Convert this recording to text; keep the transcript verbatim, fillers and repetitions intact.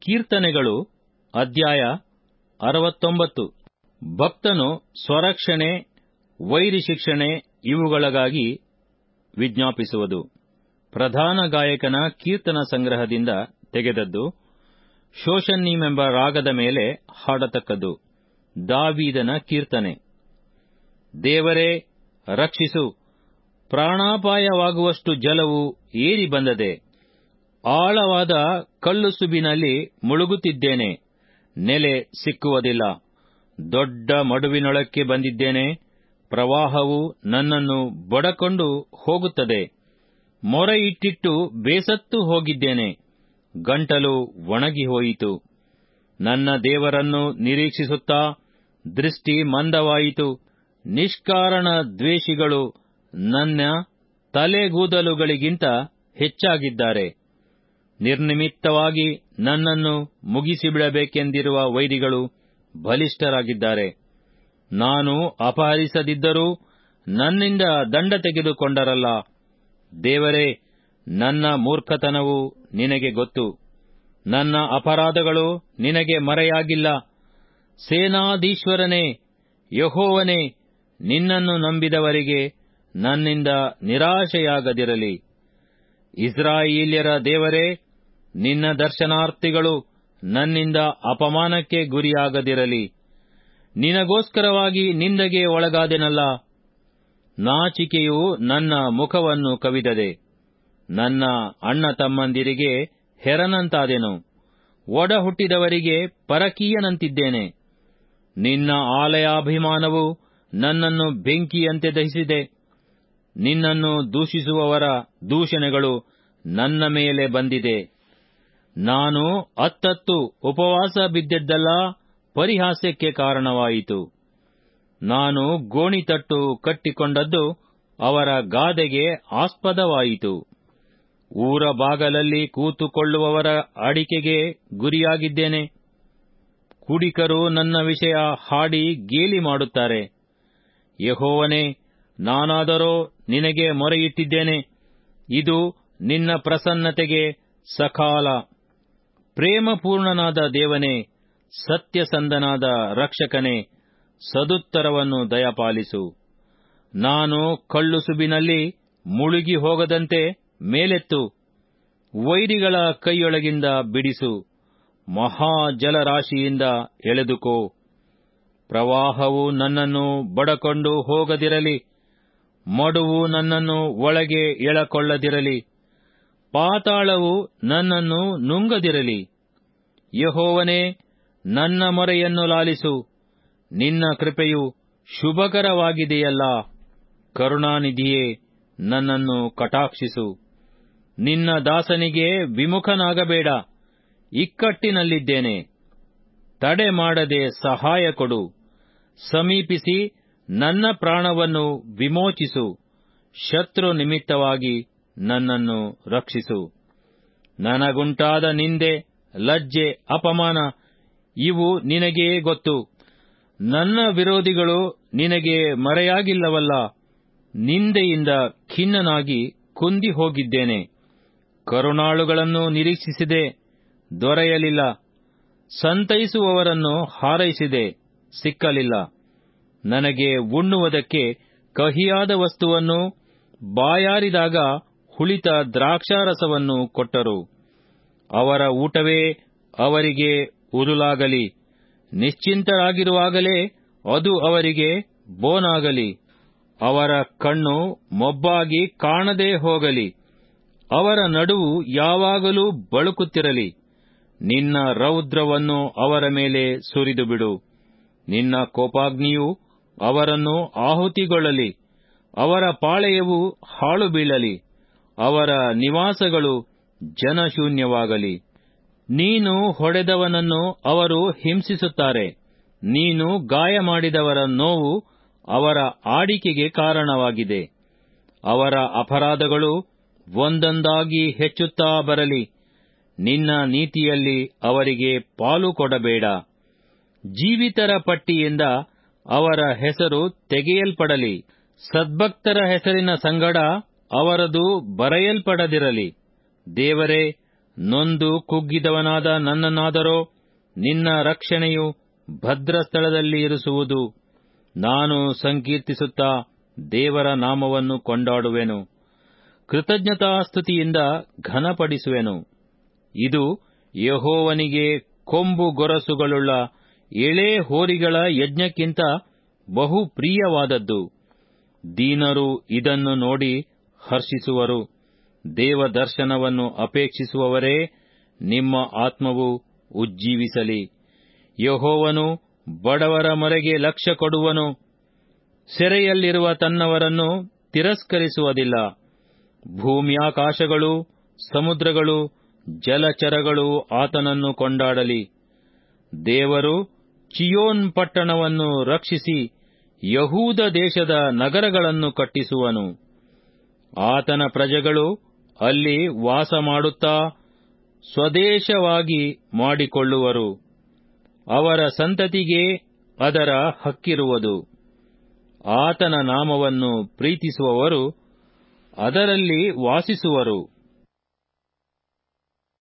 ಕೀರ್ತನೆಗಳು ಅಧ್ಯಾಯ ಅರವತ್ತೊಂಬತ್ತು. ಭಕ್ತನು ಸ್ವರಕ್ಷಣೆ, ವೈರಿ ಶಿಕ್ಷಣೆ ಇವುಗಳಿಗಾಗಿ ವಿಜ್ಞಾಪಿಸುವುದು. ಪ್ರಧಾನ ಗಾಯಕನ ಕೀರ್ತನ ಸಂಗ್ರಹದಿಂದ ತೆಗೆದದ್ದು. ಶೋಷನ್ನೀಮೆಂಬ ರಾಗದ ಮೇಲೆ ಹಾಡತಕ್ಕದ್ದು. ದಾವೀದನ ಕೀರ್ತನೆ. ದೇವರೇ, ರಕ್ಷಿಸು, ಪ್ರಾಣಾಪಾಯವಾಗುವಷ್ಟು ಜಲವು ಏರಿ ಬಂದದೆ. ಆಳವಾದ ಕಲ್ಲುಸುಬಿನಲ್ಲಿ ಮುಳುಗುತ್ತಿದ್ದೇನೆ, ನೆಲೆ ಸಿಕ್ಕುವುದಿಲ್ಲ. ದೊಡ್ಡ ಮಡುವಿನೊಳಕ್ಕೆ ಬಂದಿದ್ದೇನೆ, ಪ್ರವಾಹವು ನನ್ನನ್ನು ಬಡಕೊಂಡು ಹೋಗುತ್ತದೆ. ಮೊರೆಯಿಟ್ಟಿಟ್ಟು ಬೇಸತ್ತು ಹೋಗಿದ್ದೇನೆ, ಗಂಟಲು ಒಣಗಿ ಹೋಯಿತು. ನನ್ನ ದೇವರನ್ನು ನಿರೀಕ್ಷಿಸುತ್ತಾ ದೃಷ್ಟಿ ಮಂದವಾಯಿತು. ನಿಷ್ಕಾರಣ ದ್ವೇಷಿಗಳು ನನ್ನ ತಲೆಗೂದಲುಗಳಿಗಿಂತ ಹೆಚ್ಚಾಗಿದ್ದಾರೆ. ನಿರ್ನಿಮಿತ್ತವಾಗಿ ನನ್ನನ್ನು ಮುಗಿಸಿಬಿಡಬೇಕೆಂದಿರುವ ವೈರಿಗಳು ಬಲಿಷ್ಠರಾಗಿದ್ದಾರೆ. ನಾನು ಅಪಹರಿಸದಿದ್ದರೂ ನನ್ನಿಂದ ದಂಡ ತೆಗೆದುಕೊಂಡರಲ್ಲ. ದೇವರೇ, ನನ್ನ ಮೂರ್ಖತನವು ನಿನಗೆ ಗೊತ್ತು, ನನ್ನ ಅಪರಾಧಗಳು ನಿನಗೆ ಮರೆಯಾಗಿಲ್ಲ. ಸೇನಾಧೀಶ್ವರನೇ, ಯೆಹೋವನೇ, ನಿನ್ನನ್ನು ನಂಬಿದವರಿಗೆ ನನ್ನಿಂದ ನಿರಾಶೆಯಾಗದಿರಲಿ. ಇಸ್ರಾಯೇಲ್ಯರ ದೇವರೇ, ನಿನ್ನ ದರ್ಶನಾರ್ಥಿಗಳು ನನ್ನಿಂದ ಅಪಮಾನಕ್ಕೆ ಗುರಿಯಾಗದಿರಲಿ. ನಿನಗೋಸ್ಕರವಾಗಿ ನಿಂದೆಗೆ ಒಳಗಾದೆನಲ್ಲ. ನಾಚಿಕೆಯು ನನ್ನ ಮುಖವನ್ನು ಕವಿದದೆ. ನನ್ನ ಅಣ್ಣ ತಮ್ಮಂದಿರಿಗೆ ಹೆರನಂತಾದೆನು, ಒಡ ಹುಟ್ಟಿದವರಿಗೆ ಪರಕೀಯನಂತಿದ್ದೇನೆ. ನಿನ್ನ ಆಲಯಾಭಿಮಾನವು ನನ್ನನ್ನು ಬೆಂಕಿಯಂತೆ ದಹಿಸಿದೆ. ನಿನ್ನನ್ನು ದೂಷಿಸುವವರ ದೂಷಣೆಗಳು ನನ್ನ ಮೇಲೆ ಬಂದಿದೆ. ನಾನು ಅತ್ತತ್ತು ಉಪವಾಸ ಬಿದ್ದೆದ್ದೆಲ್ಲ ಪರಿಹಾಸ್ಯಕ್ಕೆ ಕಾರಣವಾಯಿತು. ನಾನು ಗೋಣಿತಟ್ಟು ಕಟ್ಟಿಕೊಂಡದ್ದು ಅವರ ಗಾದೆಗೆ ಆಸ್ಪದವಾಯಿತು. ಊರ ಬಾಗಲಲ್ಲಿ ಕೂತುಕೊಳ್ಳುವವರ ಅಡಿಕೆಗೆ ಗುರಿಯಾಗಿದ್ದೇನೆ. ಕುಡಿಕರು ನನ್ನ ವಿಷಯ ಹಾಡಿ ಗೇಲಿ ಮಾಡುತ್ತಾರೆ. ಯೆಹೋವನೇ, ನಾನಾದರೋ ನಿನಗೆ ಮೊರೆಯಿಟ್ಟಿದ್ದೇನೆ. ಇದು ನಿನ್ನ ಪ್ರಸನ್ನತೆಗೆ ಸಕಾಲ. ಪ್ರೇಮಪೂರ್ಣನಾದ ದೇವನೇ, ಸತ್ಯಸಂಧನಾದ ರಕ್ಷಕನೇ, ಸದುತ್ತರವನ್ನು ದಯಪಾಲಿಸು. ನಾನು ಕಳ್ಳುಸುಬಿನಲ್ಲಿ ಮುಳುಗಿ ಹೋಗದಂತೆ ಮೇಲೆತ್ತು. ವೈರಿಗಳ ಕೈಯೊಳಗಿಂದ ಬಿಡಿಸು. ಮಹಾಜಲರಾಶಿಯಿಂದ ಎಳೆದುಕೋ. ಪ್ರವಾಹವು ನನ್ನನ್ನು ಬಡಕೊಂಡು ಹೋಗದಿರಲಿ. ಮಡುವು ನನ್ನನ್ನು ಒಳಗೆ ಎಳಕೊಳ್ಳದಿರಲಿ. ಪಾತಾಳವು ನನ್ನನ್ನು ನುಂಗದಿರಲಿ. ಯೆಹೋವನೇ, ನನ್ನ ಮೊರೆಯನ್ನು ಲಾಲಿಸು. ನಿನ್ನ ಕೃಪೆಯು ಶುಭಕರವಾಗಿದೆಯಲ್ಲ. ಕರುಣಾನಿಧಿಯೇ, ನನ್ನನ್ನು ಕಟಾಕ್ಷಿಸು. ನಿನ್ನ ದಾಸನಿಗೆ ವಿಮುಖನಾಗಬೇಡ. ಇಕ್ಕಟ್ಟಿನಲ್ಲಿದ್ದೇನೆ, ತಡೆ ಮಾಡದೆ ಸಹಾಯ ಕೊಡು. ಸಮೀಪಿಸಿ ನನ್ನ ಪ್ರಾಣವನ್ನು ವಿಮೋಚಿಸು. ಶತ್ರು ನಿಮಿತ್ತವಾಗಿ ನನ್ನನ್ನು ರಕ್ಷಿಸು. ನನಗುಂಟಾದ ನಿಂದೆ, ಲಜ್ಜೆ, ಅಪಮಾನ ಇವು ನಿನಗೇ ಗೊತ್ತು. ನನ್ನ ವಿರೋಧಿಗಳು ನಿನಗೆ ಮರೆಯಾಗಿಲ್ಲವಲ್ಲ. ನಿಂದೆಯಿಂದ ಖಿನ್ನನಾಗಿ ಕುಂದಿ ಹೋಗಿದ್ದೇನೆ. ಕರುಣಾಳುಗಳನ್ನು ನಿರೀಕ್ಷಿಸಿದೆ, ದೊರೆಯಲಿಲ್ಲ. ಸಂತೈಸುವವರನ್ನು ಹಾರೈಸಿದೆ, ಸಿಕ್ಕಲಿಲ್ಲ. ನನಗೆ ಉಣ್ಣುವುದಕ್ಕೆ ಕಹಿಯಾದ ವಸ್ತುವನ್ನು, ಬಾಯಾರಿದಾಗ ಹುಳಿತ ದ್ರಾಕ್ಷಾರಸವನ್ನು ಕೊಟ್ಟರು. ಅವರ ಊಟವೇ ಅವರಿಗೆ ಉರುಲಾಗಲಿ. ನಿಶ್ಚಿಂತರಾಗಿರುವಾಗಲೇ ಅದು ಅವರಿಗೆ ಬೋನಾಗಲಿ. ಅವರ ಕಣ್ಣು ಮೊಬ್ಬಾಗಿ ಕಾಣದೇ ಹೋಗಲಿ. ಅವರ ನಡುವು ಯಾವಾಗಲೂ ಬಳುಕುತ್ತಿರಲಿ. ನಿನ್ನ ರೌದ್ರವನ್ನು ಅವರ ಮೇಲೆ ಸುರಿದುಬಿಡು. ನಿನ್ನ ಕೋಪಾಗ್ನಿಯು ಅವರನ್ನು ಆಹುತಿಗೊಳ್ಳಲಿ. ಅವರ ಪಾಳೆಯವು ಹಾಳು ಬೀಳಲಿ. ಅವರ ನಿವಾಸಗಳು ಜನಶೂನ್ಯವಾಗಲಿ. ನೀನು ಹೊಡೆದವನನ್ನು ಅವರು ಹಿಂಸಿಸುತ್ತಾರೆ. ನೀನು ಗಾಯ ಮಾಡಿದವರ ನೋವು ಅವರ ಆಡಿಕೆಗೆ ಕಾರಣವಾಗಿದೆ. ಅವರ ಅಪರಾಧಗಳು ಒಂದೊಂದಾಗಿ ಹೆಚ್ಚುತ್ತಾ ಬರಲಿ. ನಿನ್ನ ನೀತಿಯಲ್ಲಿ ಅವರಿಗೆ ಪಾಲು ಕೊಡಬೇಡ. ಜೀವಿತರ ಪಟ್ಟಿಯಿಂದ ಅವರ ಹೆಸರು ತೆಗೆಯಲ್ಪಡಲಿ. ಸದ್ಭಕ್ತರ ಹೆಸರಿನ ಸಂಗಡ ಅವರದು ಬರೆಯಲ್ಪಡದಿರಲಿ. ದೇವರೇ, ನೊಂದು ಕುಗ್ಗಿದವನಾದ ನನ್ನನ್ನಾದರೋ ನಿನ್ನ ರಕ್ಷಣೆಯು ಭದ್ರ ಸ್ಥಳದಲ್ಲಿ ಇರಿಸುವುದು. ನಾನು ಸಂಕೀರ್ತಿಸುತ್ತಾ ದೇವರ ನಾಮವನ್ನು ಕೊಂಡಾಡುವೆನು, ಕೃತಜ್ಞತಾಸ್ತುತಿಯಿಂದ ಘನಪಡಿಸುವೆನು. ಇದು ಯೆಹೋವನಿಗೆ ಕೊಂಬು ಗೊರಸುಗಳುಳ್ಳ ಎಳೆ ಹೋರಿಗಳ ಯಜ್ಞಕ್ಕಿಂತ ಬಹು ಪ್ರಿಯವಾದದ್ದು. ದೀನರು ಇದನ್ನು ನೋಡಿ ಹರ್ಷಿಸುವರು. ದೇವದರ್ಶನವನ್ನು ಅಪೇಕ್ಷಿಸುವವರೇ, ನಿಮ್ಮ ಆತ್ಮವು ಉಜ್ಜೀವಿಸಲಿ. ಯೆಹೋವನು ಬಡವರ ಮೊರೆಗೆ ಲಕ್ಷ್ಯ ಕೊಡುವನು, ಸೆರೆಯಲ್ಲಿರುವ ತನ್ನವರನ್ನು ತಿರಸ್ಕರಿಸುವುದಿಲ್ಲ. ಭೂಮ್ಯಾಕಾಶಗಳು, ಸಮುದ್ರಗಳು, ಜಲಚರಗಳು ಆತನನ್ನು ಕೊಂಡಾಡಲಿ. ದೇವರು ಚೀಯೋನ್ ಪಟ್ಟಣವನ್ನು ರಕ್ಷಿಸಿ ಯಹೂದ ದೇಶದ ನಗರಗಳನ್ನು ಕಟ್ಟಿಸುವನು. ಆತನ ಪ್ರಜೆಗಳು ಅಲ್ಲಿ ವಾಸ ಮಾಡುತ್ತಾ ಸ್ವದೇಶವಾಗಿ ಮಾಡಿಕೊಳ್ಳುವರು. ಅವರ ಸಂತತಿಗೆ ಅದರ ಹಕ್ಕಿರುವುದು. ಆತನ ನಾಮವನ್ನು ಪ್ರೀತಿಸುವವರು ಅದರಲ್ಲಿ ವಾಸಿಸುವರು.